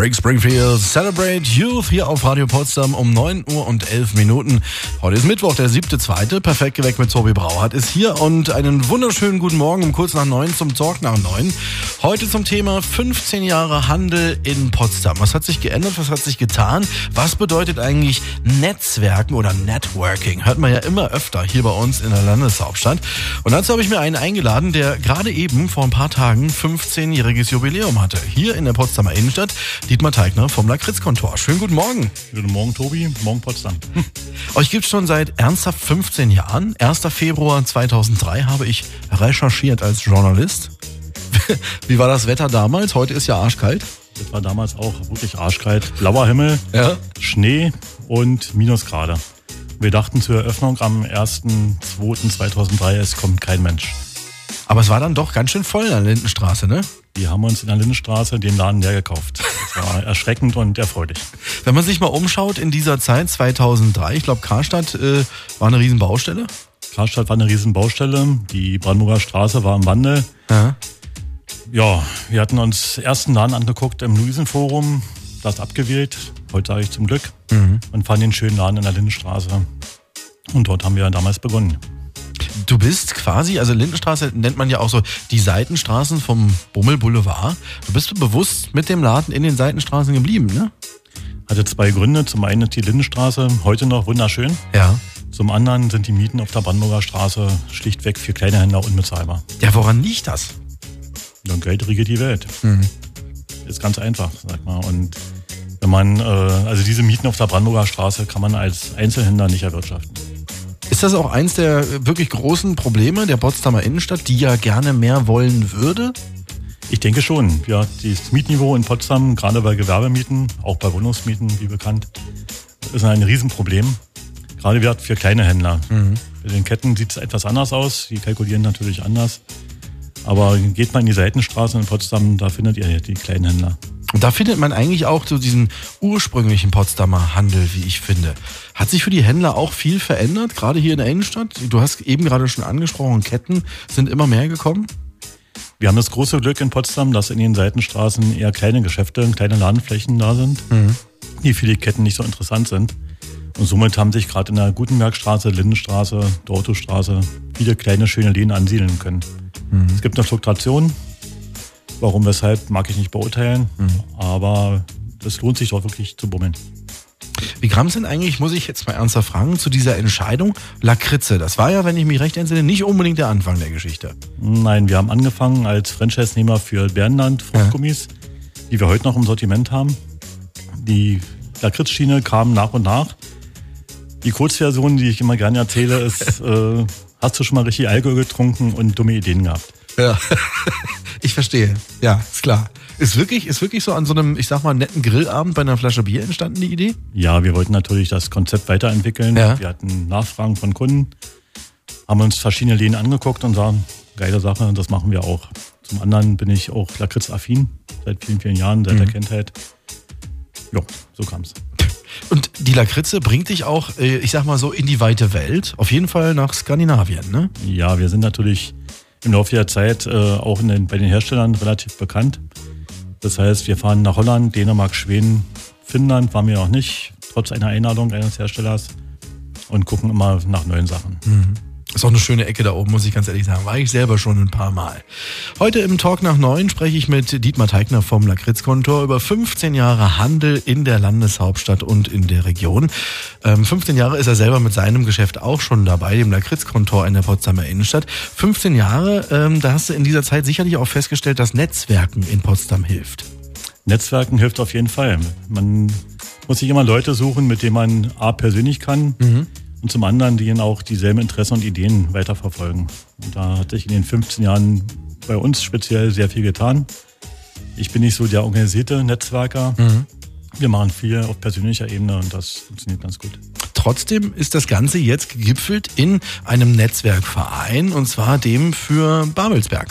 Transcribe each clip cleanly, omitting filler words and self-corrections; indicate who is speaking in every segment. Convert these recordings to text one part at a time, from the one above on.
Speaker 1: Rick Springfield, Celebrate Youth hier auf Radio Potsdam um 9 Uhr und 11 Minuten. Heute ist Mittwoch, der 7.2. Perfekt geweckt mit Tobi Brauhardt ist hier und einen wunderschönen guten Morgen um kurz nach 9 zum Talk nach 9. Heute zum Thema 15 Jahre Handel in Potsdam. Was hat sich geändert? Was hat sich getan? Was bedeutet eigentlich Netzwerken oder Networking? Hört man ja immer öfter hier bei uns in der Landeshauptstadt. Und dazu habe ich mir einen eingeladen, der gerade eben vor ein paar Tagen 15-jähriges Jubiläum hatte. Hier in der Potsdamer Innenstadt, Dietmar Teigner vom Lakritz-Kontor. Schönen guten Morgen.
Speaker 2: Guten Morgen, Tobi. Morgen, Potsdam.
Speaker 1: Euch gibt's schon seit ernsthaft 15 Jahren. 1. Februar 2003 habe ich recherchiert als Journalist. Wie war das Wetter damals? Heute ist ja arschkalt.
Speaker 2: Das war damals auch wirklich arschkalt. Blauer Himmel,
Speaker 1: Ja.
Speaker 2: Schnee und Minusgrade. Wir dachten zur Eröffnung am 1.2.2003, es kommt kein Mensch.
Speaker 1: Aber es war dann doch ganz schön voll in der Lindenstraße, ne?
Speaker 2: Wir haben uns in der Lindenstraße den Laden leer gekauft. Das war erschreckend und erfreulich.
Speaker 1: Wenn man sich mal umschaut in dieser Zeit, 2003, ich glaube Karstadt war eine Riesenbaustelle.
Speaker 2: Karstadt war eine Riesenbaustelle. Die Brandenburger Straße war im Wandel.
Speaker 1: Ja.
Speaker 2: Ja, wir hatten uns ersten Laden angeguckt im Luisenforum, das abgewählt, heute sage ich zum Glück, und fanden den schönen Laden in der Lindenstraße. Und dort haben wir damals begonnen.
Speaker 1: Du bist quasi, also Lindenstraße nennt man ja auch so die Seitenstraßen vom Bummel Boulevard. Du bist bewusst mit dem Laden in den Seitenstraßen geblieben, ne?
Speaker 2: Hatte zwei Gründe. Zum einen ist die Lindenstraße heute noch wunderschön.
Speaker 1: Ja.
Speaker 2: Zum anderen sind die Mieten auf der Brandenburger Straße schlichtweg für kleine Händler unbezahlbar.
Speaker 1: Ja, woran liegt das?
Speaker 2: Und Geld regiert die Welt. Ist ganz einfach, sag mal. Und wenn man, also diese Mieten auf der Brandenburger Straße kann man als Einzelhändler nicht erwirtschaften.
Speaker 1: Ist das auch eins der wirklich großen Probleme der Potsdamer Innenstadt, die ja gerne mehr wollen würde?
Speaker 2: Ich denke schon. Ja, das Mietniveau in Potsdam, gerade bei Gewerbemieten, auch bei Wohnungsmieten, wie bekannt, ist ein Riesenproblem. Gerade für kleine Händler. Bei den Ketten sieht es etwas anders aus. Die kalkulieren natürlich anders. Aber geht man in die Seitenstraßen in Potsdam, da findet ihr die kleinen Händler.
Speaker 1: Und da findet man eigentlich auch so diesen ursprünglichen Potsdamer Handel, wie ich finde. Hat sich für die Händler auch viel verändert, gerade hier in der Innenstadt? Du hast eben gerade schon angesprochen, Ketten sind immer mehr gekommen.
Speaker 2: Wir haben das große Glück in Potsdam, dass in den Seitenstraßen eher kleine Geschäfte, kleine Ladenflächen da sind, die für die Ketten nicht so interessant sind. Und somit haben sich gerade in der Gutenbergstraße, Lindenstraße, Dortostraße viele kleine, schöne Läden ansiedeln können. Es gibt eine Fluktuation. Warum, weshalb, mag ich nicht beurteilen. Aber es lohnt sich dort wirklich zu bummeln.
Speaker 1: Wie kam es denn eigentlich, muss ich jetzt mal ernsthaft fragen, zu dieser Entscheidung Lakritze? Das war ja, wenn ich mich recht entsinne, nicht unbedingt der Anfang der Geschichte.
Speaker 2: Nein, wir haben angefangen als Franchise-Nehmer für Bärenland Fruchtgummis, die wir heute noch im Sortiment haben. Die Lakritzschiene kam nach und nach. Die Kurzversion, die ich immer gerne erzähle, ist, hast du schon mal richtig Alkohol getrunken und dumme Ideen gehabt?
Speaker 1: Ja, ich verstehe. Ja, ist klar. Ist wirklich so an so einem, ich sag mal, netten Grillabend bei einer Flasche Bier entstanden, die Idee?
Speaker 2: Ja, wir wollten natürlich das Konzept weiterentwickeln.
Speaker 1: Ja.
Speaker 2: Wir hatten Nachfragen von Kunden, haben uns verschiedene Läden angeguckt und sagen, geile Sache, das machen wir auch. Zum anderen bin ich auch Lakritz-affin, seit vielen, vielen Jahren, seit der Kindheit. Ja, so kam's.
Speaker 1: Und die Lakritze bringt dich auch, ich sag mal so, in die weite Welt. Auf jeden Fall nach Skandinavien, ne?
Speaker 2: Ja, wir sind natürlich im Laufe der Zeit auch bei den Herstellern relativ bekannt. Das heißt, wir fahren nach Holland, Dänemark, Schweden, Finnland waren wir noch nicht, trotz einer Einladung eines Herstellers, und gucken immer nach neuen Sachen.
Speaker 1: Ist auch eine schöne Ecke da oben, muss ich ganz ehrlich sagen. War ich selber schon ein paar Mal. Heute im Talk nach 9 spreche ich mit Dietmar Teigner vom Lakritz-Kontor über 15 Jahre Handel in der Landeshauptstadt und in der Region. 15 Jahre ist er selber mit seinem Geschäft auch schon dabei, dem Lakritz-Kontor in der Potsdamer Innenstadt. 15 Jahre, da hast du in dieser Zeit sicherlich auch festgestellt, dass Netzwerken in Potsdam hilft.
Speaker 2: Netzwerken hilft auf jeden Fall. Man muss sich immer Leute suchen, mit denen man A, persönlich kann, und zum anderen, die auch dieselben Interessen und Ideen weiterverfolgen. Und da hat sich in den 15 Jahren bei uns speziell sehr viel getan. Ich bin nicht so der organisierte Netzwerker. Wir machen viel auf persönlicher Ebene und das funktioniert ganz gut.
Speaker 1: Trotzdem ist das Ganze jetzt gegipfelt in einem Netzwerkverein, und zwar dem für Babelsberg.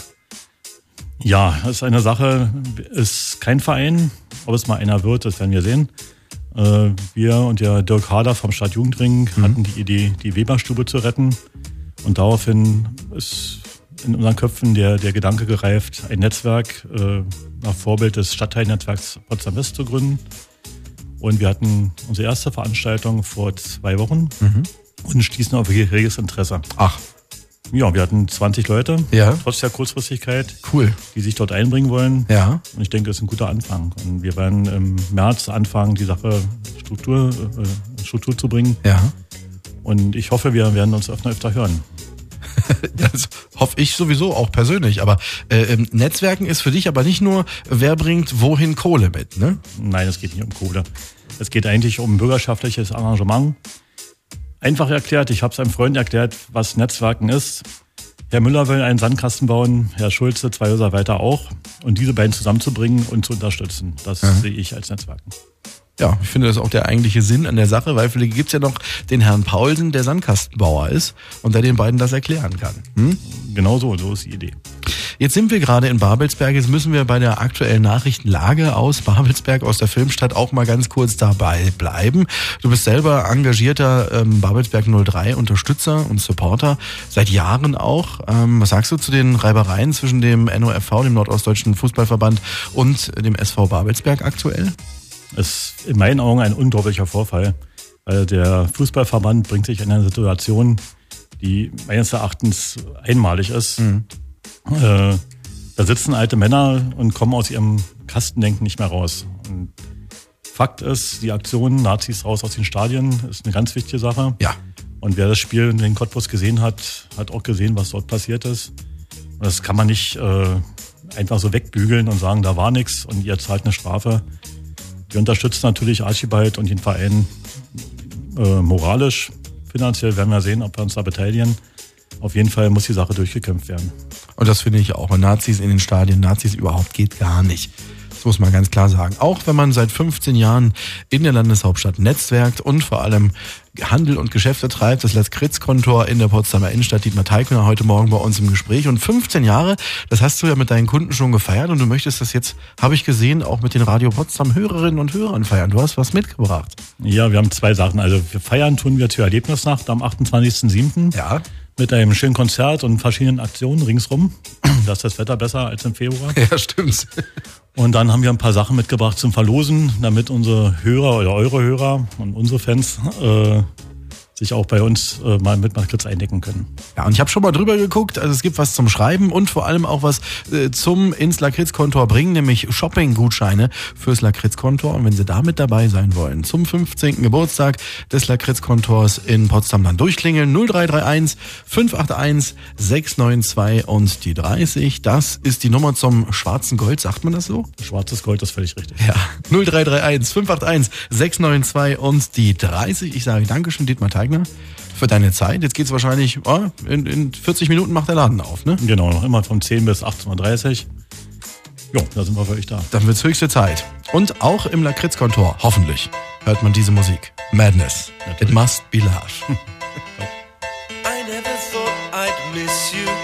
Speaker 2: Ja, das ist eine Sache, ist kein Verein. Ob es mal einer wird, das werden wir sehen. Wir und der Dirk Harder vom Stadtjugendring hatten die Idee, die Weberstube zu retten. Und daraufhin ist in unseren Köpfen der Gedanke gereift, ein Netzwerk nach Vorbild des Stadtteilnetzwerks Potsdam-West zu gründen. Und wir hatten unsere erste Veranstaltung vor 2 Wochen und stießen auf reges Interesse.
Speaker 1: Ach.
Speaker 2: Ja, wir hatten 20 Leute, trotz der Kurzfristigkeit, die sich dort einbringen wollen. Ja. Und ich denke, das ist ein guter Anfang. Und wir werden im März anfangen, die Sache Struktur zu bringen. Ja. Und ich hoffe, wir werden uns öfter hören.
Speaker 1: Das hoffe ich sowieso auch persönlich. Aber Netzwerken ist für dich aber nicht nur, wer bringt wohin Kohle mit, ne?
Speaker 2: Nein, es geht nicht um Kohle. Es geht eigentlich um bürgerschaftliches Engagement. Einfach erklärt, ich habe es einem Freund erklärt, was Netzwerken ist. Herr Müller will einen Sandkasten bauen, Herr Schulze 2 Häuser weiter auch. Und diese beiden zusammenzubringen und zu unterstützen, das sehe ich als Netzwerken.
Speaker 1: Ja, ich finde das auch der eigentliche Sinn an der Sache, weil vielleicht gibt's ja noch den Herrn Paulsen, der Sandkastenbauer ist und der den beiden das erklären kann.
Speaker 2: Genau so ist die Idee.
Speaker 1: Jetzt sind wir gerade in Babelsberg, jetzt müssen wir bei der aktuellen Nachrichtenlage aus Babelsberg, aus der Filmstadt auch mal ganz kurz dabei bleiben. Du bist selber engagierter Babelsberg 03 Unterstützer und Supporter, seit Jahren auch. Was sagst du zu den Reibereien zwischen dem NOFV, dem Nordostdeutschen Fußballverband, und dem SV Babelsberg aktuell?
Speaker 2: Es ist in meinen Augen ein unglaublicher Vorfall, weil der Fußballverband bringt sich in eine Situation, die meines Erachtens einmalig ist. Da sitzen alte Männer und kommen aus ihrem Kastendenken nicht mehr raus. Und Fakt ist, die Aktion Nazis raus aus den Stadien ist eine ganz wichtige Sache. Ja. Und wer das Spiel in den Cottbus gesehen hat, hat auch gesehen, was dort passiert ist. Und das kann man nicht einfach so wegbügeln und sagen, da war nichts und ihr zahlt eine Strafe. Wir unterstützen natürlich Archibald und den Verein moralisch. Finanziell werden wir sehen, ob wir uns da beteiligen. Auf jeden Fall muss die Sache durchgekämpft werden.
Speaker 1: Und das finde ich auch. Und Nazis in den Stadien, Nazis überhaupt geht gar nicht. Das muss man ganz klar sagen. Auch wenn man seit 15 Jahren in der Landeshauptstadt netzwerkt und vor allem Handel und Geschäfte treibt. Das Lakritz-Kontor in der Potsdamer Innenstadt. Dietmar Teigner heute Morgen bei uns im Gespräch. Und 15 Jahre, das hast du ja mit deinen Kunden schon gefeiert. Und du möchtest das jetzt, habe ich gesehen, auch mit den Radio Potsdam Hörerinnen und Hörern feiern. Du hast was mitgebracht.
Speaker 2: Ja, wir haben 2 Sachen. Also wir feiern tun wir zur Erlebnisnacht am 28.07.
Speaker 1: Ja.
Speaker 2: Mit einem schönen Konzert und verschiedenen Aktionen ringsrum. Da ist das Wetter besser als im Februar.
Speaker 1: Ja, stimmt.
Speaker 2: Und dann haben wir ein paar Sachen mitgebracht zum Verlosen, damit unsere Hörer oder eure Hörer und unsere Fans sich auch bei uns mal mit Lakritz eindecken können.
Speaker 1: Ja, und ich habe schon mal drüber geguckt, also es gibt was zum Schreiben und vor allem auch was zum ins Lakritz-Kontor bringen, nämlich Shopping-Gutscheine fürs Lakritz-Kontor. Und wenn Sie da mit dabei sein wollen, zum 15. Geburtstag des Lakritz-Kontors in Potsdam, dann durchklingeln 0331 581 692 und die 30. Das ist die Nummer zum schwarzen Gold, sagt man das so?
Speaker 2: Schwarzes Gold ist völlig richtig.
Speaker 1: Ja, 0331 581 692 und die 30. Ich sage Dankeschön, Dietmar Teigner, für deine Zeit. Jetzt geht's wahrscheinlich, in 40 Minuten macht der Laden auf, ne?
Speaker 2: Genau, noch immer von 10 bis 18.30 Uhr. Jo, da sind wir für euch da.
Speaker 1: Dann wird's höchste Zeit. Und auch im Lakritz-Kontor, hoffentlich, hört man diese Musik. Madness. Natürlich. It must be love.
Speaker 3: I never thought I'd miss you.